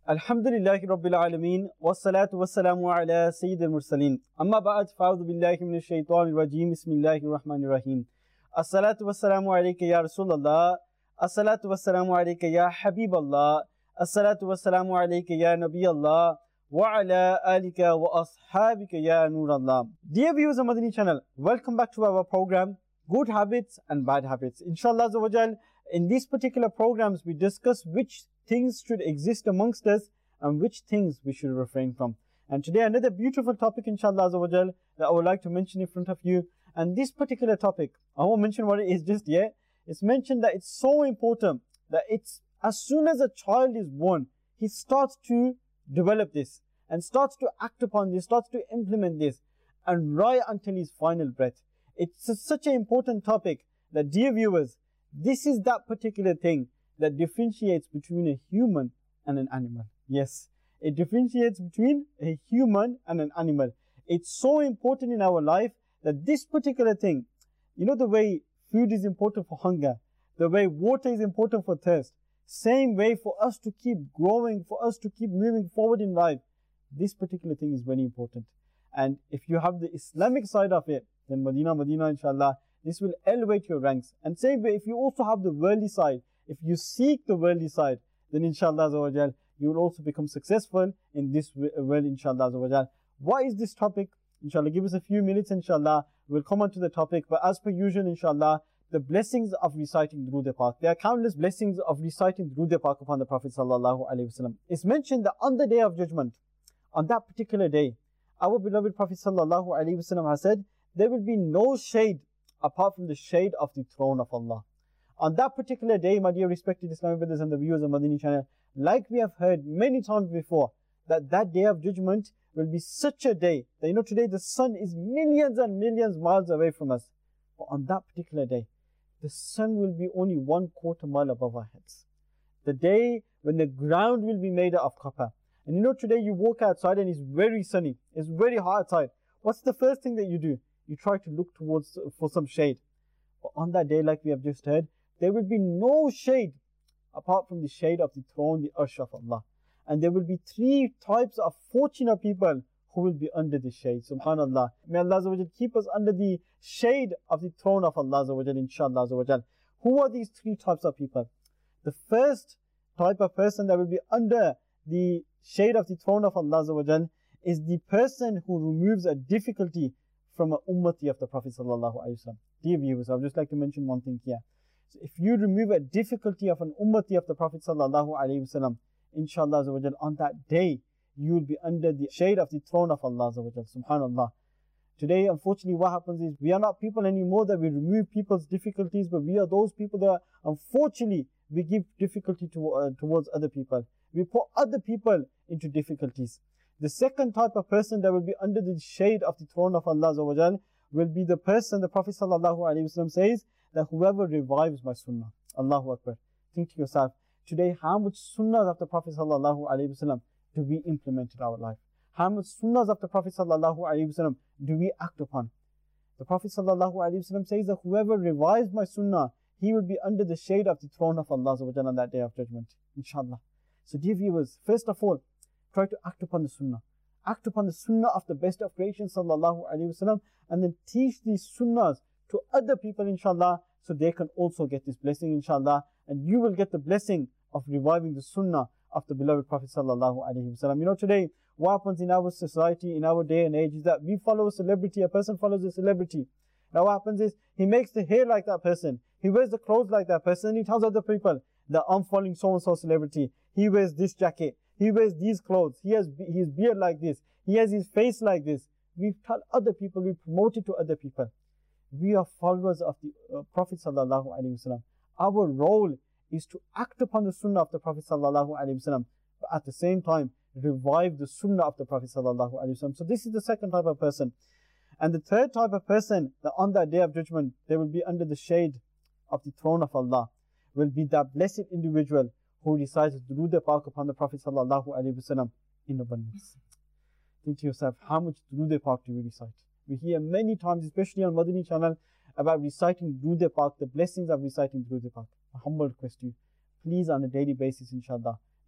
Alhamdulillahi Rabbil Alameen, wassalatu wassalamu ala Sayyidil Mursaleen. Amma ba'd, fa'udhu billahi minash shaitanir rajeem, bismillahir rahmanir rahim. As-salatu wassalamu alayka ya Rasulallah, as-salatu wassalamu alayka ya Habiballah, as-salatu wassalamu alayka ya Nabiyallah, wa ala alika wa ashabika ya Nurallah. Dear viewers of Madani channel, welcome back to our program, Good Habits and Bad Habits. Inshallah Azawajal, in these particular programs, we discuss which things should exist amongst us and which things we should refrain from. And today another beautiful topic, inshallah Azawajal, that I would like to mention in front of you. And this particular topic, I won't mention what it is just yet. It's mentioned that it's so important that it's as soon as a child is born, he starts to develop this and starts to act upon this, starts to implement this, and right until his final breath. It's such an important topic that, dear viewers, this is that particular thing that differentiates between a human and an animal. Yes, it differentiates between a human and an animal. It's so important in our life that this particular thing, you know, the way food is important for hunger, the way water is important for thirst, same way for us to keep growing, for us to keep moving forward in life, this particular thing is very important. And if you have the Islamic side of it, then Madina, inshallah, this will elevate your ranks. And same way, if you also have the worldly side, if you seek the worldly side, then inshallah Azawajal, you will also become successful in this world, inshallah Azawajal. What is this topic? Inshallah, give us a few minutes, inshallah, we'll come on to the topic. But as per usual, inshallah, the blessings of reciting Durood Pak. There are countless blessings of reciting Durood Pak upon the Prophet sallallahu alaihi wasallam. It's mentioned that on the Day of Judgment, on that particular day, our beloved Prophet sallallahu alaihi wasallam has said, there will be no shade apart from the shade of the throne of Allah. On that particular day, my dear respected Islamic brothers and the viewers of Madani channel, like we have heard many times before, that Day of Judgment will be such a day that, you know, today the sun is millions and millions miles away from us. But on that particular day, the sun will be only 1/4 mile above our heads. The day when the ground will be made out of copper. And you know, today you walk outside and it's very sunny, it's very hot outside. What's the first thing that you do? You try to look towards for some shade. But on that day, like we have just heard, there will be no shade apart from the shade of the throne, the arsh of Allah. And there will be 3 types of fortunate people who will be under the shade. Subhanallah. May Allah Azawajal keep us under the shade of the throne of Allah Azawajal, inshallah Azawajal. Who are these 3 types of people? The first type of person that will be under the shade of the throne of Allah Azawajal is the person who removes a difficulty from an ummati of the Prophet sallallahu alaihi wasallam. Dear viewers, I would just like to mention one thing here. So if you remove a difficulty of an ummati of the Prophet sallallahu alaihi wasallam, inshallah Azawajal, on that day, you will be under the shade of the throne of Allah Azawajal. Subhanallah. Today, unfortunately, what happens is we are not people anymore that we remove people's difficulties, but we are those people that, unfortunately, we give difficulty towards other people. We put other people into difficulties. The second type of person that will be under the shade of the throne of Allah Azawajal will be the person, the Prophet sallallahu alaihi wasallam says, that whoever revives my sunnah. Allahu Akbar. Think to yourself, today how much sunnahs of the Prophet sallallahu alaihi wasallam do we implement in our life? How much sunnahs of the Prophet sallallahu alaihi wasallam do we act upon? The Prophet sallallahu alaihi wasallam says that whoever revives my sunnah, he will be under the shade of the throne of Allah Azawajal on that Day of Judgment. Inshallah. So dear viewers, first of all, try to act upon the sunnah. Act upon the sunnah of the best of creation sallallahu alaihi wasallam, and then teach these sunnahs to other people, inshallah, so they can also get this blessing, inshallah, and you will get the blessing of reviving the sunnah of the beloved Prophet sallallahu alaihi wasallam. You know, today what happens in our society, in our day and age, is that we follow a celebrity, a person follows a celebrity. Now what happens is, he makes the hair like that person, he wears the clothes like that person, and he tells other people that I'm following so-and-so celebrity, he wears this jacket, he wears these clothes, he has his beard like this, he has his face like this. We tell other people, we promote it to other people. We are followers of the Prophet sallallahu alaihi wasallam. Our role is to act upon the sunnah of the Prophet sallallahu alaihi wasallam, but at the same time revive the sunnah of the Prophet sallallahu alaihi wasallam. So this is the second type of person. And the third type of person, that on that Day of Judgment, they will be under the shade of the throne of Allah, will be that blessed individual who recites Durood Pak upon the Prophet sallallahu alaihi wasallam in abundance. Think to yourself, how much Durood Pak do we recite? We hear many times, especially on Madani channel, about reciting Durood Pak, the blessings of reciting Durood Pak. A humble request to you, please on a daily basis, inshallah,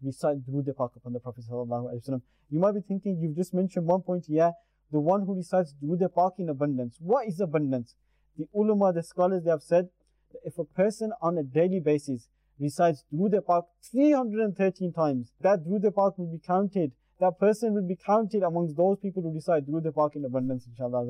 recite Durood Pak upon the Prophet sallallahu alaihi wasallam. You might be thinking, you've just mentioned one point here, the one who recites Durood Pak in abundance. What is abundance? The ulama, the scholars, they have said that if a person on a daily basis recites Durood Pak 313 times, that Durood Pak will be counted, that person will be counted amongst those people who recite Durood Pak in abundance, inshallah.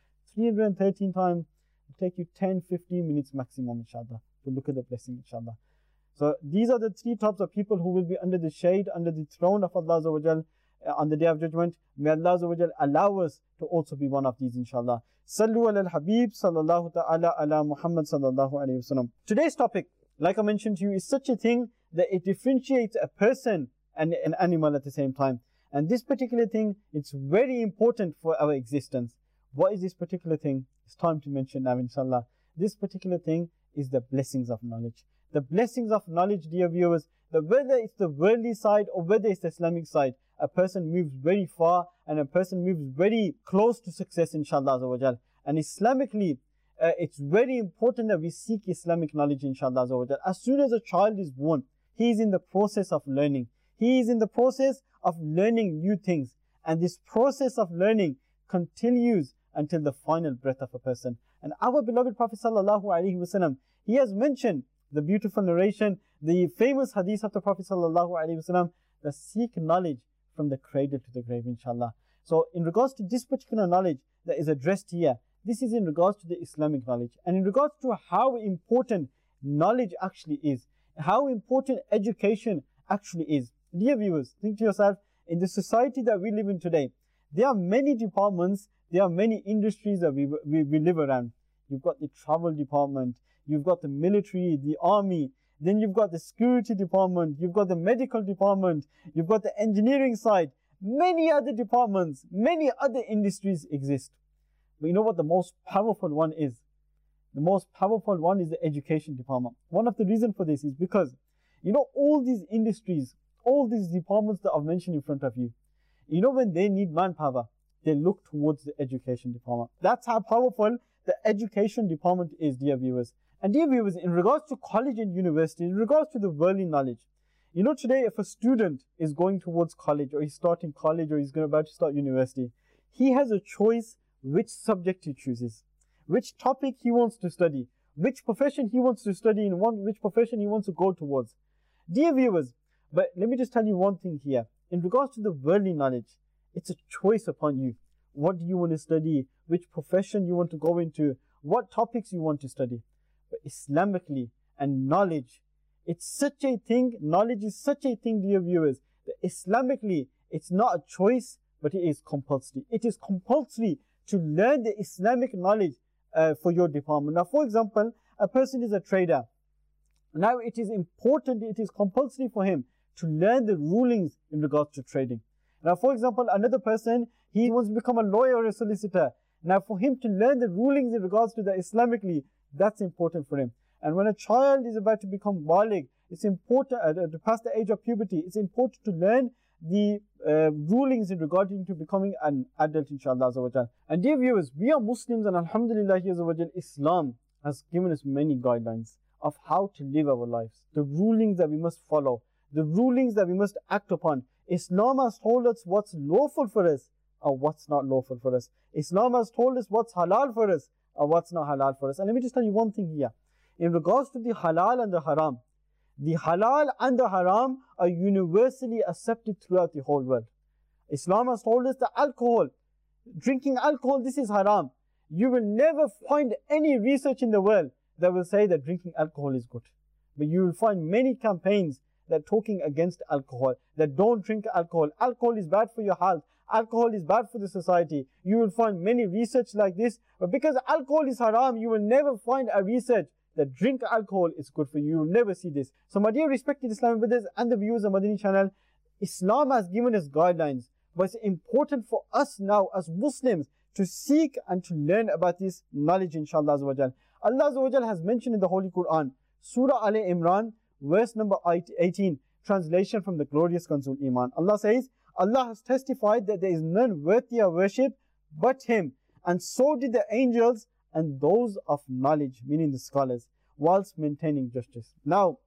313 times will take you 10-15 minutes maximum, inshallah, to look at the blessing, inshallah. So these are the three types of people who will be under the shade, under the throne of Allah on the Day of Judgment. May Allah allow us to also be one of these, inshallah. Sallu ala al-Habib sallallahu ta'ala ala Muhammad sallallahu alayhi wa sallam. Today's topic, like I mentioned to you, is such a thing that it differentiates a person and an animal at the same time. And this particular thing, it's very important for our existence. What is this particular thing? It's time to mention now, inshallah. This particular thing is the blessings of knowledge. The blessings of knowledge, dear viewers, that whether it's the worldly side or whether it's the Islamic side, a person moves very far and a person moves very close to success, inshallah. And Islamically, it's very important that we seek Islamic knowledge, inshallah. As soon as a child is born, he is in the process of learning. He is in the process of learning new things. And this process of learning continues until the final breath of a person. And our beloved Prophet sallallahu alaihi wasallam, he has mentioned the beautiful narration, the famous hadith of the Prophet sallallahu alaihi wasallam, that seek knowledge from the cradle to the grave, inshallah. So in regards to this particular knowledge that is addressed here, this is in regards to the Islamic knowledge, and in regards to how important knowledge actually is, how important education actually is. Dear viewers, think to yourself, in the society that we live in today, there are many departments, there are many industries that we live around. You've got the travel department, you've got the military, the army, then you've got the security department, you've got the medical department, you've got the engineering side, many other departments, many other industries exist. But you know what the most powerful one is? The most powerful one is the education department. One of the reasons for this is because, you know, all these industries, all these departments that I've mentioned in front of you, you know, when they need manpower, they look towards the education department. That's how powerful the education department is, dear viewers. And dear viewers, in regards to college and university, in regards to the worldly knowledge, you know, today if a student is going towards college, or he's starting college, or he's about to start university, he has a choice which subject he chooses, which topic he wants to study, which profession he wants to study, and which profession he wants to go towards. Dear viewers, but let me just tell you one thing here. In regards to the worldly knowledge, it's a choice upon you. What do you want to study? Which profession you want to go into? What topics you want to study? But Islamically and knowledge, it's such a thing, knowledge is such a thing, dear viewers, that Islamically, it's not a choice, but it is compulsory. It is compulsory to learn the Islamic knowledge for your department. Now, for example, a person is a trader. Now, it is important, it is compulsory for him to learn the rulings in regards to trading. Now, for example, another person, he wants to become a lawyer or a solicitor. Now, for him to learn the rulings in regards to the Islamically, that's important for him. And when a child is about to become baligh, it's important to pass the age of puberty, it's important to learn the rulings in regarding to becoming an adult, inshallah. And dear viewers, we are Muslims, and alhamdulillah, Islam has given us many guidelines of how to live our lives, the rulings that we must follow, the rulings that we must act upon. Islam has told us what's lawful for us or what's not lawful for us. Islam has told us what's halal for us or what's not halal for us. And let me just tell you one thing here. In regards to the halal and the haram and the haram are universally accepted throughout the whole world. Islam has told us that alcohol, drinking alcohol, this is haram. You will never find any research in the world that will say that drinking alcohol is good. But you will find many campaigns that are talking against alcohol, that don't drink alcohol. Alcohol is bad for your health. Alcohol is bad for the society. You will find many research like this. But because alcohol is haram, you will never find a research that drink alcohol is good for you. You will never see this. So my dear respected Islamic brothers and the viewers of Madani channel, Islam has given us guidelines. But it's important for us now as Muslims to seek and to learn about this knowledge, inshallah. Allah has mentioned in the Holy Quran, Surah Al-Imran, verse number 18, translation from the glorious Kanzul Iman. Allah says, Allah has testified that there is none worthy of worship but Him, and so did the angels and those of knowledge, meaning the scholars, whilst maintaining justice. Now,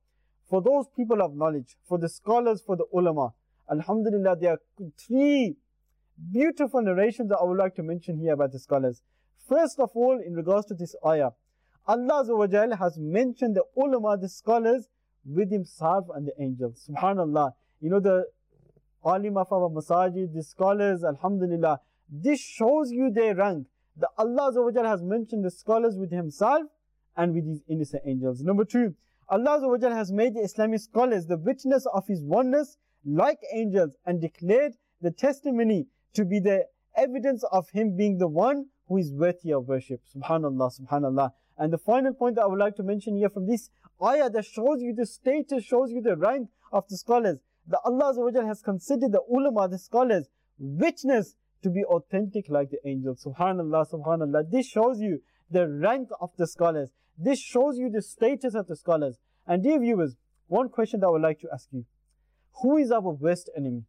for those people of knowledge, for the scholars, for the ulama. Alhamdulillah, there are three beautiful narrations that I would like to mention here about the scholars. First of all, in regards to this ayah, Allah Azza wa Jal has mentioned the ulama, the scholars, with himself and the angels. Subhanallah. You know, the alim of our masajid, the scholars, alhamdulillah. This shows you their rank. That Allah Azza wa Jal has mentioned the scholars with himself and with his innocent angels. Number two, Allah Azza wa Jal has made the Islamic scholars the witness of his oneness like angels and declared the testimony to be the evidence of him being the one who is worthy of worship. Subhanallah, subhanallah. And the final point that I would like to mention here from this ayah that shows you the status, shows you the rank of the scholars, that Allah Azza wa Jal has considered the ulama, the scholars, witness to be authentic like the angels. Subhanallah, subhanallah. This shows you the rank of the scholars. This shows you the status of the scholars. And dear viewers, one question that I would like to ask you. Who is our worst enemy?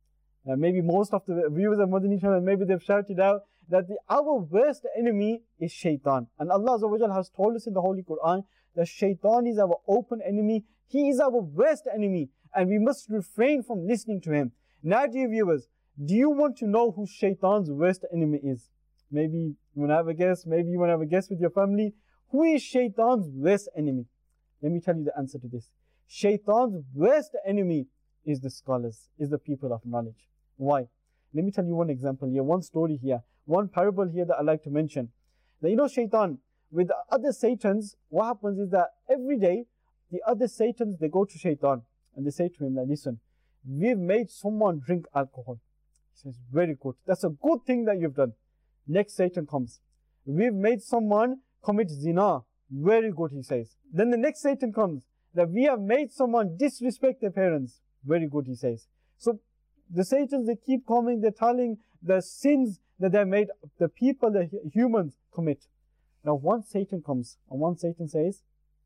Maybe most of the viewers of Madani channel, maybe they've shouted out that our worst enemy is shaitan. And Allah Azza wa Jal has told us in the Holy Quran that shaitan is our open enemy. He is our worst enemy. And we must refrain from listening to him. Now, dear viewers, do you want to know who shaitan's worst enemy is? Maybe you want to have a guess. Maybe you want to have a guess with your family. Who is shaitan's worst enemy? Let me tell you the answer to this. Shaitan's worst enemy is the scholars, is the people of knowledge. Why? Let me tell you one example here, one story here, one parable here that I like to mention. Now, you know, shaitan, with the other satans, what happens is that every day, the other satans, they go to shaitan and they say to him, like, listen, we've made someone drink alcohol. He says, very good. That's a good thing that you've done. Next Satan comes. We've made someone commit zina. Very good, he says. Then the next Satan comes. That we have made someone disrespect their parents. Very good, he says. So the Satans, they keep coming, they're telling the sins that they made the people, the humans commit. Now one Satan comes and one Satan says,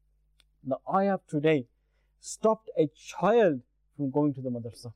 now I have today stopped a child from going to the madrasa.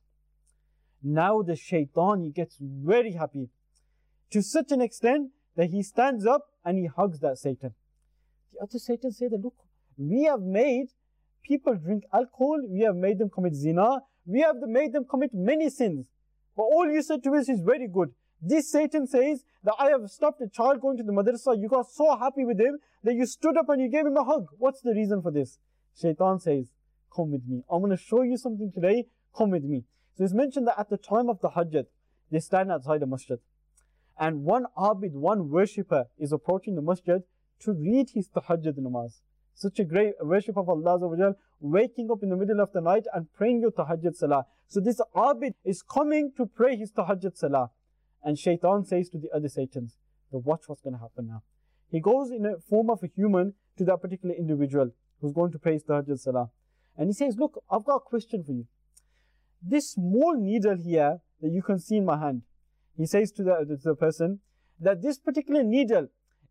Now the shaitan, he gets very happy to such an extent that he stands up and he hugs that Satan. The other Satan say that, look, we have made people drink alcohol, we have made them commit zina, we have made them commit many sins. But all you said to us is very good. This Satan says that I have stopped a child going to the madrasa. You got so happy with him that you stood up and you gave him a hug. What's the reason for this? Shaitan says, come with me. I'm going to show you something today. Come with me. So it's mentioned that at the time of the Hajjat, they stand outside the masjid. And one abid, one worshipper is approaching the masjid to read his tahajjud namaz. Such a great worship of Allah Azza wa Jal, waking up in the middle of the night and praying your tahajjud salah. So this abid is coming to pray his tahajjud salah. And shaitan says to the other Satans, watch what's going to happen now. He goes in a form of a human to that particular individual who's going to pray his tahajjud salah. And he says, look, I've got a question for you. This small needle here that you can see in my hand, he says to the person, that this particular needle,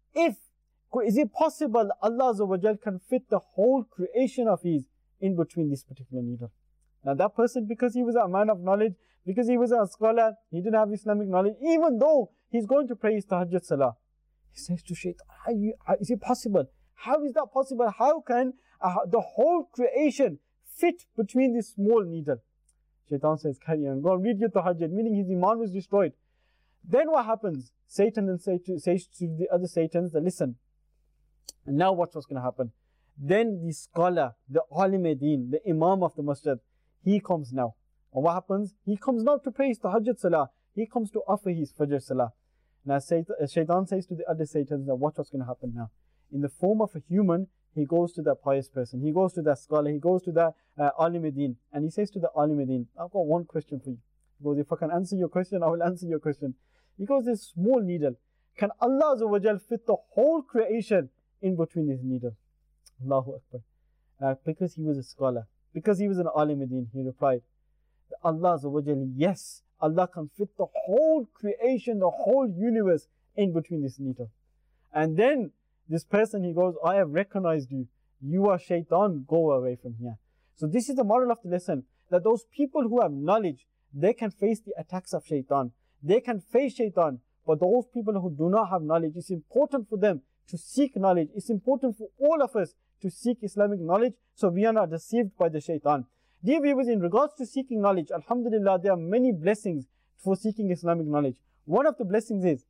is it possible Allah Azza wa Jal can fit the whole creation of his in between this particular needle? Now that person, because he was a man of knowledge, because he was a scholar, he didn't have Islamic knowledge, even though he's going to pray his tahajjud salah, he says to shaitan, is it possible? How is that possible? How can the whole creation fit between this small needle? Shaitan says, carry on, go and read your tahajjud, meaning his iman was destroyed. Then what happens? Satan then says to the other Satans that, listen, and now watch what's going to happen. Then the scholar, the alim deen, the imam of the masjid, he comes now. And what happens? He comes now to pray his tahajjud salah. He comes to offer his fajr salah. Now shaitan says to the other Satans, now watch what's going to happen now. In the form of a human, he goes to that pious person. He goes to that scholar. He goes to that alim deen. And he says to the alim deen, I've got one question for you. He goes, if I can answer your question, I will answer your question. He goes, this small needle, can Allah Azza wa Jal fit the whole creation in between this needle? Allahu Akbar. Because he was a scholar, because he was an alim deen, he replied, Allah Azza wa Jal, yes, Allah can fit the whole creation, the whole universe in between this needle. And then this person, he goes, I have recognized you. You are shaitan, go away from here. So this is the moral of the lesson, that those people who have knowledge, they can face the attacks of shaitan. They can face shaitan. But those people who do not have knowledge, it's important for them to seek knowledge. It's important for all of us to seek Islamic knowledge so we are not deceived by the shaitan. Dear viewers, in regards to seeking knowledge, alhamdulillah, there are many blessings for seeking Islamic knowledge. One of the blessings is,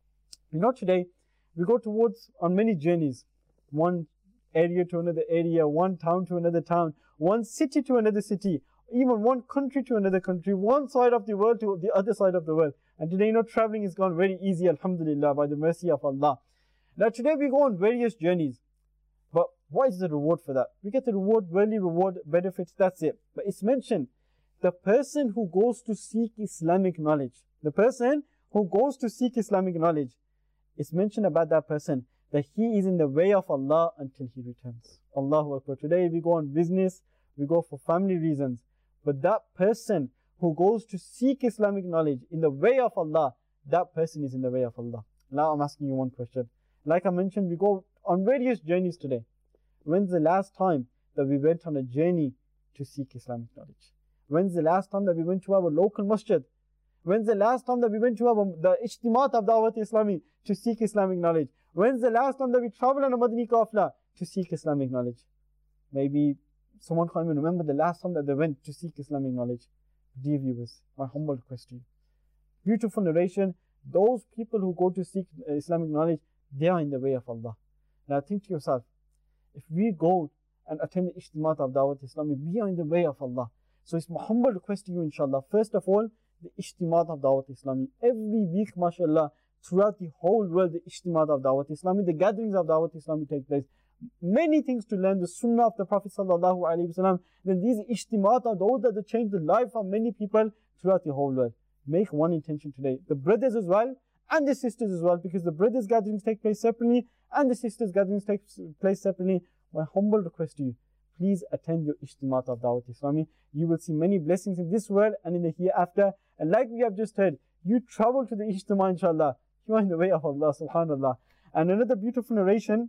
today we go towards on many journeys, one area to another area, one town to another town, one city to another city, even one country to another country, one side of the world to the other side of the world. And today, traveling has gone very easy, alhamdulillah, by the mercy of Allah. Now today we go on various journeys. But what is the reward for that? We get the reward, worldly reward, benefits, that's it. But it's mentioned, the person who goes to seek Islamic knowledge, the person who goes to seek Islamic knowledge, it's mentioned about that person that he is in the way of Allah until he returns. Allahu Akbar. Today we go on business, we go for family reasons. But that person who goes to seek Islamic knowledge in the way of Allah, that person is in the way of Allah. Now I'm asking you one question. Like I mentioned, we go on various journeys today. When's the last time that we went on a journey to seek Islamic knowledge? When's the last time that we went to our local masjid? When's the last time that we went to the Ijtimaat of Dawat Islami to seek Islamic knowledge? When's the last time that we traveled on a Madani Qafla to seek Islamic knowledge? Maybe someone can't even remember the last time that they went to seek Islamic knowledge. Dear viewers, my humble request to you. Beautiful narration. Those people who go to seek Islamic knowledge, they are in the way of Allah. Now think to yourself, if we go and attend the Ijtimaat of Dawat Islami, we are in the way of Allah. So it's my humble request to you, inshallah. First of all, the Ijtimaat of Dawat Islami. Every week, mashallah, throughout the whole world, the Ijtimaat of Dawat Islami, the gatherings of Dawat Islami take place. Many things to learn, the Sunnah of the Prophet sallallahu alaihi wasallam. Then these Ijtimaat are those that change the life of many people throughout the whole world. Make one intention today. The brothers as well, and the sisters as well, because the brothers' gatherings take place separately, and the sisters' gatherings take place separately. My humble request to you, please attend your Ijtimaat of Dawat Islami. You will see many blessings in this world and in the hereafter. And like we have just heard, you travel to the Ijtimaa, inshallah. You are in the way of Allah, subhanallah. And another beautiful narration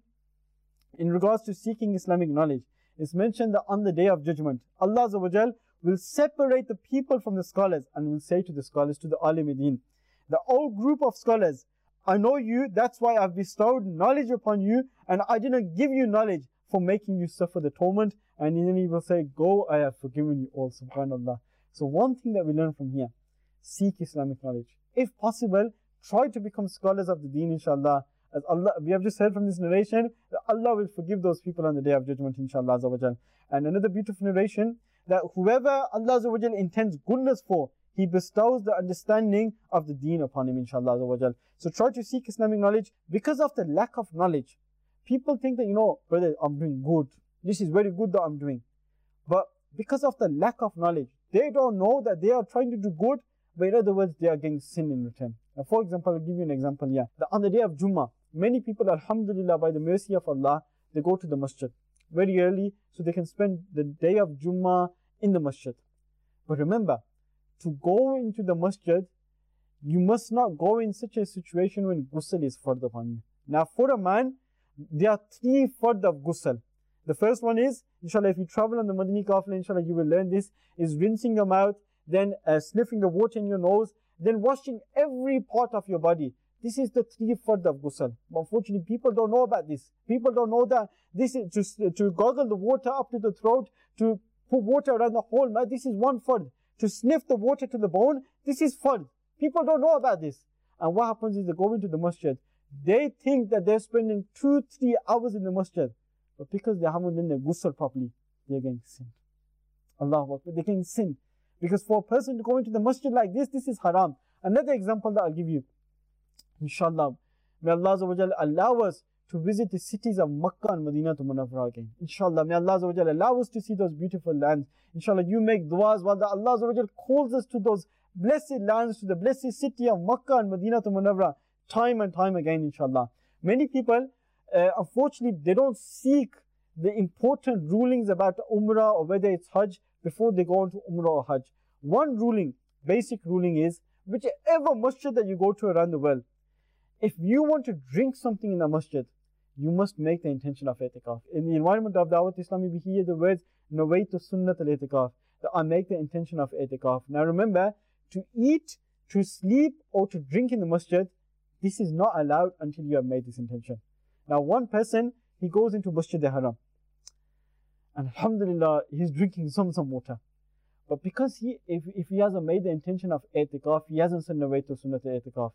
in regards to seeking Islamic knowledge is mentioned that on the Day of Judgment, Allah Azza wa Jal will separate the people from the scholars and will say to the scholars, to the Alim-e-Din, the old group of scholars, I know you, that's why I've bestowed knowledge upon you, and I didn't give you knowledge for making you suffer the torment. And then he will say, go, I have forgiven you all, subhanallah. So one thing that we learn from here, seek Islamic knowledge. If possible, try to become scholars of the deen, inshallah. As Allah, we have just heard from this narration that Allah will forgive those people on the Day of Judgment, inshallah. And another beautiful narration, that whoever Allah intends goodness for, He bestows the understanding of the deen upon him, inshallah. So try to seek Islamic knowledge. Because of the lack of knowledge, people think that, brother, I'm doing good. This is very good that I'm doing. But because of the lack of knowledge, they don't know that they are trying to do good, but in other words, they are getting sin in return. Now, for example, I'll give you an example here. That on the day of Jummah, many people, alhamdulillah, by the mercy of Allah, they go to the masjid very early so they can spend the day of Jummah in the masjid. But remember, to go into the masjid, you must not go in such a situation when ghusl is fard upon you. Now, for a man, there are 3 fard of ghusl. The first one is, inshallah, if you travel on the Madani Qafla, inshallah, you will learn this, is rinsing your mouth, then sniffing the water in your nose, then washing every part of your body. This is the 3 fard of ghusl. But unfortunately, people don't know about this. People don't know that this is to gargle the water up to the throat, to put water around the whole mouth. This is 1 fard. To sniff the water to the bone, this is fard. People don't know about this. And what happens is they go into the masjid. They think that they're spending 2-3 hours in the masjid. But because they haven't done their ghusl properly, they're getting sin. Allahu Akbar, they're getting sin. Because for a person to go into the masjid like this is haram. Another example that I'll give you, inshallah, may Allah Azza wa Jalla allow us to visit the cities of Makkah and Medina to Munawwara again. Inshallah, may Allah Azza wa Jalla allow us to see those beautiful lands. Inshallah, you make du'as while Allah Azza wa Jalla calls us to those blessed lands, to the blessed city of Makkah and Medina to Munawwara, time and time again, inshallah. Many people, unfortunately, they don't seek the important rulings about Umrah or whether it's Hajj before they go into Umrah or Hajj. One ruling, basic ruling is, whichever masjid that you go to around the world, if you want to drink something in the masjid, you must make the intention of i'tikaf. In the environment of Dawat Islami, we hear the words, nawaitu sunnat al-i'tikaf, that I make the intention of i'tikaf. Now remember, to eat, to sleep, or to drink in the masjid, this is not allowed until you have made this intention. Now one person, he goes into Masjid al-Haram, and alhamdulillah, he's drinking Zamzam water. But because if he hasn't made the intention of i'tikaf, he hasn't sent away to Sunnat i'tikaf,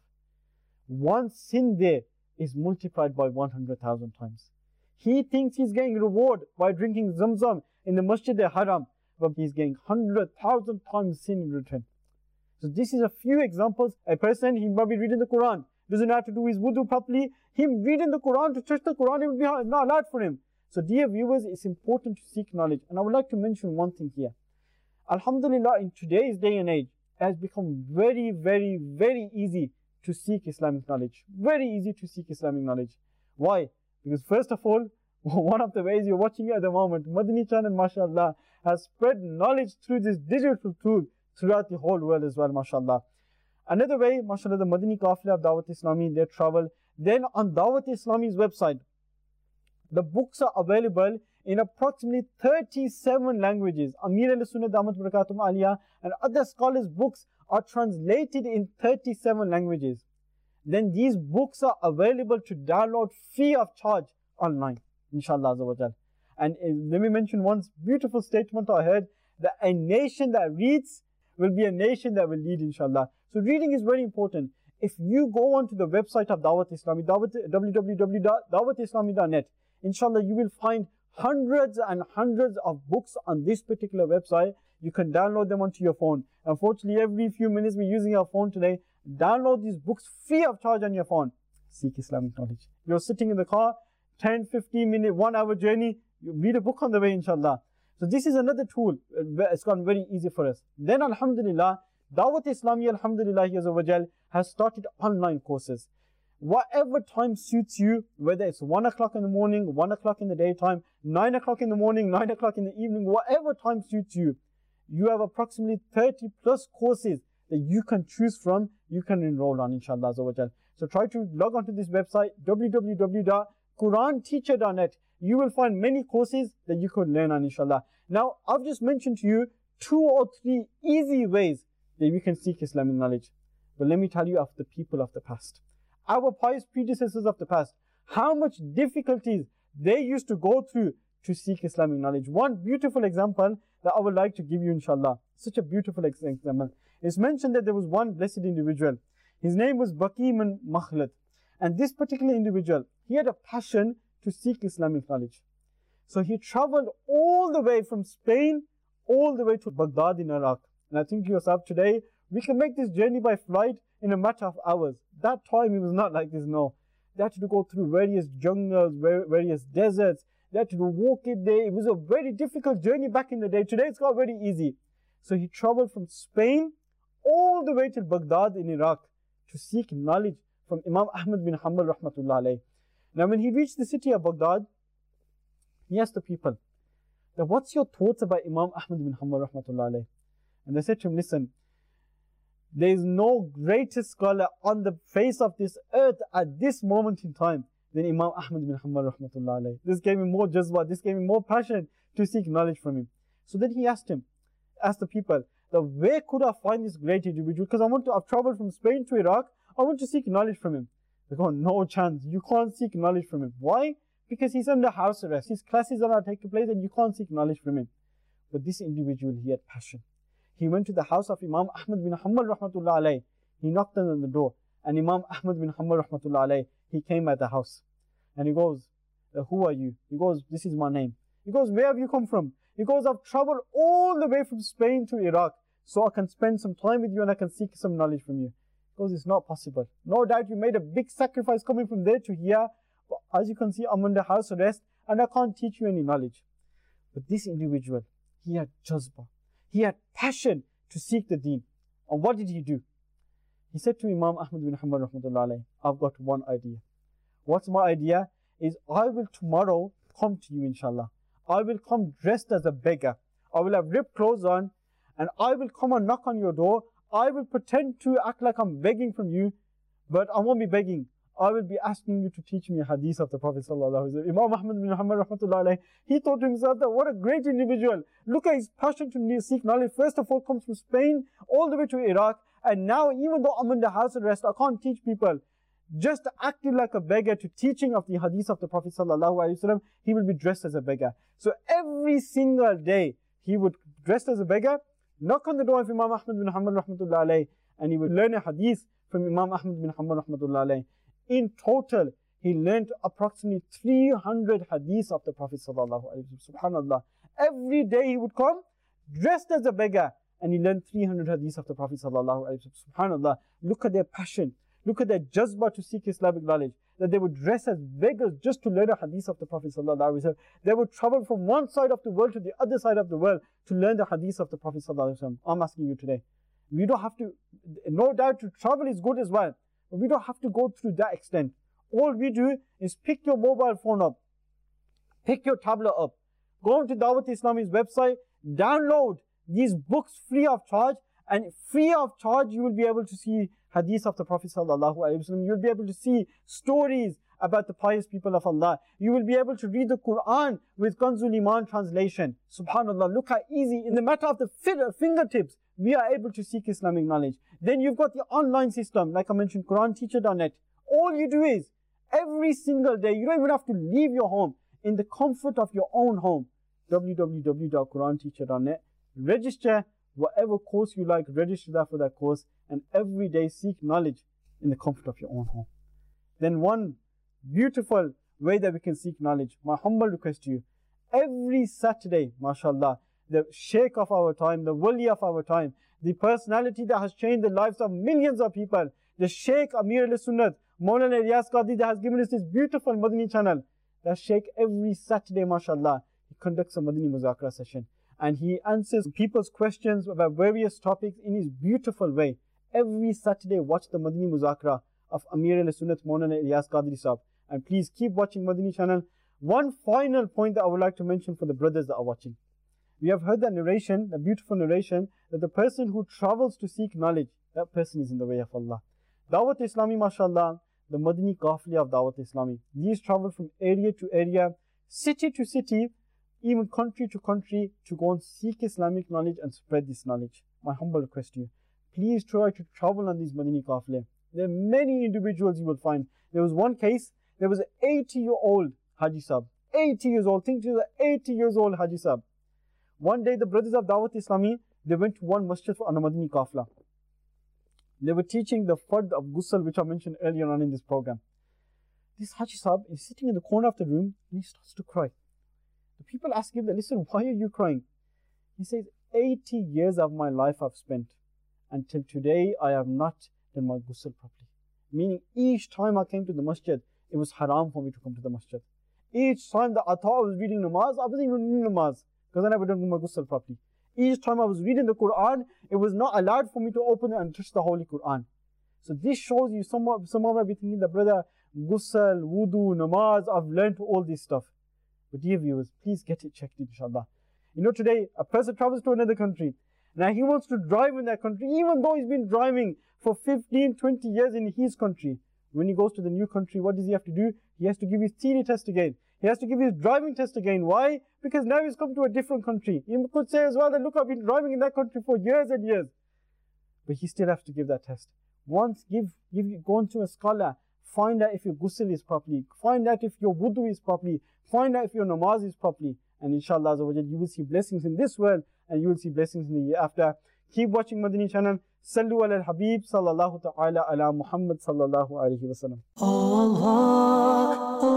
one sin there is multiplied by 100,000 times. He thinks he's getting reward by drinking Zamzam in the Masjid al-Haram, but he's getting 100,000 times sin in return. So this is a few examples. A person, he might be reading the Quran, doesn't know how to do his wudu properly. Him reading the Quran, to touch the Quran, it will be not allowed for him. So dear viewers, it's important to seek knowledge. And I would like to mention one thing here. Alhamdulillah, in today's day and age, it has become very, very, very easy to seek Islamic knowledge. Very easy to seek Islamic knowledge. Why? Because first of all, one of the ways you're watching it at the moment, Madani channel, mashallah, has spread knowledge through this digital tool throughout the whole world as well, mashallah. Another way, mashallah, the Madani Qafila of Dawat Islami, they travel. Then on Dawat Islami's website, the books are available in approximately 37 languages. Amir al-Sunnah Damat Barakatum Aliyah and other scholars' books are translated in 37 languages. Then these books are available to download free of charge online, inshallah azza wa jal. And let me mention one beautiful statement I heard, that a nation that reads will be a nation that will lead, inshallah. So reading is very important. If you go onto the website of Dawat Islami, www.dawatislami.net, inshallah you will find hundreds and hundreds of books on this particular website. You can download them onto your phone. Unfortunately, every few minutes we're using our phone today. Download these books free of charge on your phone. Seek Islamic knowledge. You're sitting in the car, 10, 15 minute, 1 hour journey, you read a book on the way, inshallah. So this is another tool. It's gone very easy for us. Then alhamdulillah, Dawat Islami, alhamdulillah, has started online courses. Whatever time suits you, whether it's 1 o'clock in the morning, 1 o'clock in the daytime, 9 o'clock in the morning, 9 o'clock in the evening, whatever time suits you, you have approximately 30 plus courses that you can choose from, you can enroll on, inshallah. So try to log onto this website, www.quranteacher.net. You will find many courses that you could learn on, inshallah. Now, I've just mentioned to you 2 or 3 easy ways that you can seek Islamic knowledge. But let me tell you of the people of the past. Our pious predecessors of the past, how much difficulties they used to go through to seek Islamic knowledge. One beautiful example that I would like to give you, inshallah. Such a beautiful example. It's mentioned that there was one blessed individual. His name was Baqi ibn Makhlad. And this particular individual, he had a passion to seek Islamic knowledge. So he traveled all the way from Spain, all the way to Baghdad in Iraq. And I think to yourself, today, we can make this journey by flight in a matter of hours. That time it was not like this, no. They had to go through various jungles, various deserts. They had to walk it there. It was a very difficult journey back in the day. Today it's got very easy. So he traveled from Spain all the way to Baghdad in Iraq to seek knowledge from Imam Ahmad bin Hanbal rahmatullah alayh. Now when he reached the city of Baghdad, he asked the people, that what's your thoughts about Imam Ahmad bin Hanbal rahmatullah alayh? And they said to him, listen, there is no greater scholar on the face of this earth at this moment in time than Imam Ahmad bin Hanbal rahmatullah alayh. This gave him more jazba, this gave him more passion to seek knowledge from him. So then he asked the people, that where could I find this great individual? Because I've traveled from Spain to Iraq, I want to seek knowledge from him. They go, no chance, you can't seek knowledge from him. Why? Because he's under house arrest, his classes are not taking place and you can't seek knowledge from him. But this individual, he had passion. He went to the house of Imam Ahmad bin Hanbal rahmatullah alayh. He knocked on the door, and Imam Ahmad bin Hanbal rahmatullah alayh, he came at the house. And he goes, who are you? He goes, this is my name. He goes, where have you come from? He goes, I've traveled all the way from Spain to Iraq, so I can spend some time with you and I can seek some knowledge from you. He goes, it's not possible. No doubt you made a big sacrifice coming from there to here, but as you can see, I'm under house arrest and I can't teach you any knowledge. But this individual, he had jazba. He had passion to seek the deen. And what did he do? He said to Imam Ahmad bin Hanbal rahmatullah alayh, I've got one idea. What's my idea? Is I will tomorrow come to you, inshallah. I will come dressed as a beggar. I will have ripped clothes on, and I will come and knock on your door. I will pretend to act like I'm begging from you, but I won't be begging. I will be asking you to teach me a hadith of the Prophet sallallahu alaihi wasallam. Imam Ahmad bin Hanbal rahmatullah alayh, he thought to himself that what a great individual. Look at his passion to seek knowledge. First of all, comes from Spain all the way to Iraq, and now even though I'm under house arrest, I can't teach people. just acted like a beggar to teaching of the hadith of the Prophet ﷺ, he will be dressed as a beggar. So every single day, he would dress as a beggar, knock on the door of Imam Ahmad bin Hanbal rahmatullah alayhi, and he would learn a hadith from Imam Ahmad bin Hanbal rahmatullah alayhi. In total, he learned approximately 300 hadiths of the Prophet sallallahu alaihi wasallam. Subhanallah. Every day he would come dressed as a beggar, and he learned 300 hadiths of the Prophet sallallahu alaihi wasallam. Subhanallah. Look at their passion. Look at their jazba to seek Islamic knowledge. That they would dress as beggars just to learn a hadith of the Prophet sallallahu alaihi wasallam. They would travel from one side of the world to the other side of the world to learn the hadith of the Prophet sallallahu alaihi wasallam. I'm asking you today. We don't have to, no doubt to travel is good as well, but we don't have to go through that extent. All we do is pick your mobile phone up, pick your tablet up, go onto Dawat Islami's website, download these books free of charge, and free of charge you will be able to see hadith of the Prophet sallallahu alaihi wasallam. You will be able to see stories about the pious people of Allah. You will be able to read the Quran with Kanzul Iman translation. Subhanallah, look how easy, in the matter of the fingertips, we are able to seek Islamic knowledge. Then you've got the online system, like I mentioned, QuranTeacher.net. All you do is, every single day, you don't even have to leave your home, in the comfort of your own home, www.QuranTeacher.net. Register whatever course you like, register that for that course, and every day seek knowledge in the comfort of your own home. Then one beautiful way that we can seek knowledge, my humble request to you, every Saturday, mashallah, the sheikh of our time, the wali of our time, the personality that has changed the lives of millions of people, the Sheikh Amir al-Sunnat, Maulana Riyaz Qadhi, that has given us this beautiful Madani channel. That Sheikh every Saturday, mashallah, he conducts a Madani Muzakara session. And he answers people's questions about various topics in his beautiful way. Every Saturday, watch the Madani Muzakara of Amir al-Sunnat, Maulana Riyaz Qadhi Sahab. And please keep watching Madani channel. One final point that I would like to mention for the brothers that are watching. We have heard that narration, the beautiful narration, that the person who travels to seek knowledge, that person is in the way of Allah. Dawat Islami, mashallah, the Madani Qafli of Dawat Islami. These travel from area to area, city to city, even country to country, to go and seek Islamic knowledge and spread this knowledge. My humble request to you, please try to travel on these Madani Qafli. There are many individuals you will find. There was one case, there was an 80-year-old Haji Sahib. 80 years old, think he was an 80 years old Haji Sahib. One day the brothers of Dawat Islami, they went to one masjid on a Madani Qafla. They were teaching the fard of ghusl, which I mentioned earlier on in this program. This Haji Sahib is sitting in the corner of the room and he starts to cry. The people ask him, listen, why are you crying? He says, 80 years of my life I've spent. Until today, I have not done my ghusl properly. Meaning, each time I came to the masjid, it was haram for me to come to the masjid. Each time that I thought I was reading namaz, I wasn't even reading namaz, because I never done my ghusl properly. Each time I was reading the Quran, it was not allowed for me to open it and touch the Holy Quran. So this shows you, someone might be thinking that, brother, ghusl, wudu, namaz, I've learned all this stuff. But dear viewers, please get it checked, inshallah. You know, today, a person travels to another country. Now he wants to drive in that country, even though he's been driving for 15, 20 years in his country. When he goes to the new country, what does he have to do? He has to give his theory test again. He has to give his driving test again. Why? Because now he's come to a different country. He could say as well that, look, I've been driving in that country for years and years. But he still has to give that test. Once, go into a scholar, find out if your ghusl is properly, find out if your wudu is properly, find out if your namaz is properly. And inshallah, you will see blessings in this world and you will see blessings in the year after. Keep watching Madani channel. Sallu ala al-Habib sallallahu ta'ala ala Muhammad sallallahu alayhi wa sallam. Allah.